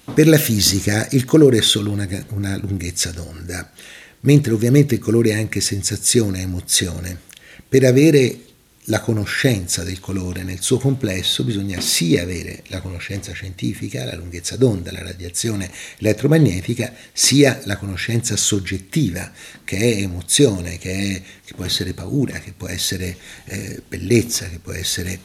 Per la fisica il colore è solo una lunghezza d'onda, mentre ovviamente il colore è anche sensazione, emozione. Per avere la conoscenza del colore nel suo complesso bisogna sia avere la conoscenza scientifica, la lunghezza d'onda, la radiazione elettromagnetica, sia la conoscenza soggettiva, che è emozione, che può essere paura, che può essere bellezza, che può essere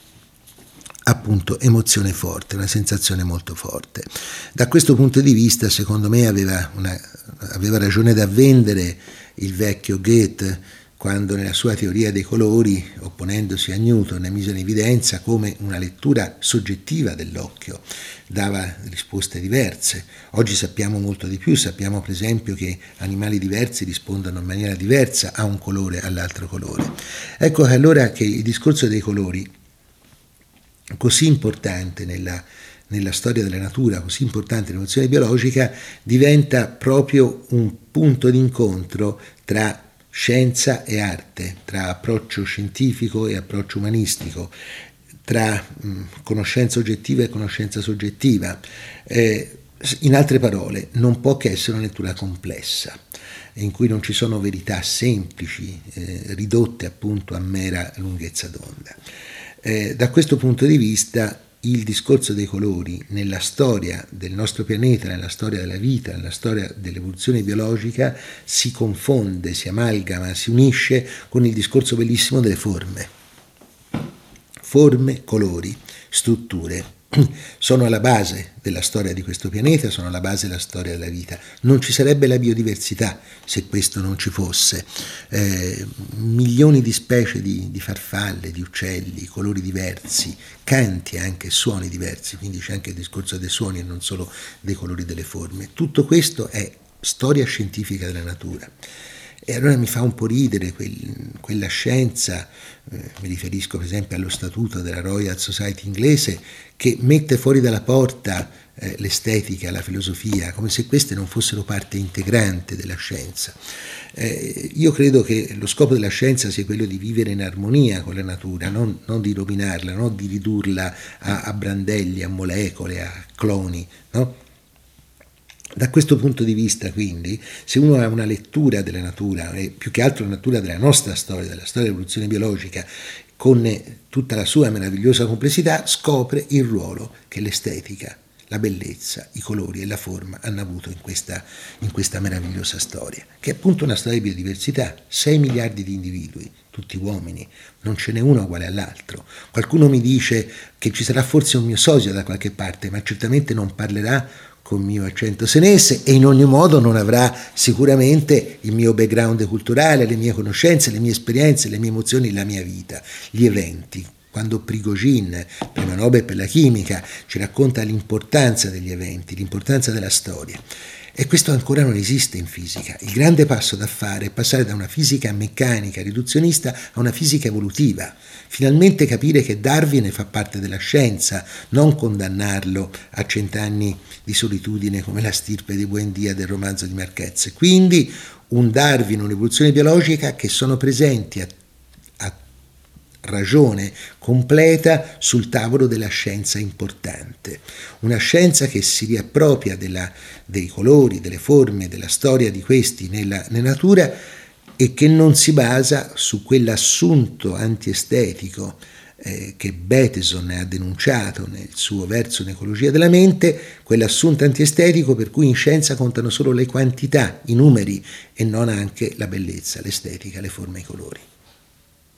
appunto emozione forte, una sensazione molto forte. Da questo punto di vista, secondo me, aveva ragione da vendere il vecchio Goethe quando nella sua teoria dei colori, opponendosi a Newton, ne mise in evidenza come una lettura soggettiva dell'occhio dava risposte diverse. Oggi sappiamo molto di più, sappiamo per esempio che animali diversi rispondono in maniera diversa a un colore, all'altro colore. Ecco allora che il discorso dei colori, così importante nella storia della natura, così importante nell'evoluzione biologica, diventa proprio un punto d'incontro tra scienza e arte, tra approccio scientifico e approccio umanistico, tra conoscenza oggettiva e conoscenza soggettiva. In altre parole, non può che essere una lettura complessa, in cui non ci sono verità semplici, ridotte appunto a mera lunghezza d'onda. Da questo punto di vista il discorso dei colori nella storia del nostro pianeta, nella storia della vita, nella storia dell'evoluzione biologica si confonde, si amalgama, si unisce con il discorso bellissimo delle forme. Forme, colori, strutture sono alla base della storia di questo pianeta, sono alla base della storia della vita. Non ci sarebbe la biodiversità se questo non ci fosse. Milioni di specie di farfalle, di uccelli, colori diversi, canti anche, suoni diversi, quindi c'è anche il discorso dei suoni e non solo dei colori delle forme. Tutto questo è storia scientifica della natura. E allora mi fa un po' ridere quella scienza, mi riferisco per esempio allo statuto della Royal Society inglese, che mette fuori dalla porta l'estetica, la filosofia, come se queste non fossero parte integrante della scienza. Io credo che lo scopo della scienza sia quello di vivere in armonia con la natura, non di rovinarla, non di ridurla a brandelli, a molecole, a cloni, no? Da questo punto di vista, quindi, se uno ha una lettura della natura, e più che altro la natura della nostra storia, della storia dell'evoluzione biologica, con tutta la sua meravigliosa complessità, scopre il ruolo che l'estetica, la bellezza, i colori e la forma hanno avuto in questa meravigliosa storia, che è appunto una storia di biodiversità, 6 miliardi di individui, tutti uomini, non ce n'è uno uguale all'altro. Qualcuno mi dice che ci sarà forse un mio sosia da qualche parte, ma certamente non parlerà con mio accento senese e in ogni modo non avrà sicuramente il mio background culturale, le mie conoscenze, le mie esperienze, le mie emozioni, la mia vita, gli eventi. Quando Prigogine, premio Nobel per la chimica, ci racconta l'importanza degli eventi, l'importanza della storia. E questo ancora non esiste in fisica. Il grande passo da fare è passare da una fisica meccanica, riduzionista, a una fisica evolutiva. Finalmente capire che Darwin fa parte della scienza, non condannarlo a 100 anni di solitudine come la stirpe di Buendia del romanzo di Marquez. Quindi un Darwin, un'evoluzione biologica che sono presenti a ragione completa sul tavolo della scienza importante, una scienza che si riappropria dei colori, delle forme, della storia di questi nella natura e che non si basa su quell'assunto antiestetico che Bateson ha denunciato nel suo verso Un'ecologia della mente, quell'assunto antiestetico per cui in scienza contano solo le quantità, i numeri e non anche la bellezza, l'estetica, le forme e i colori.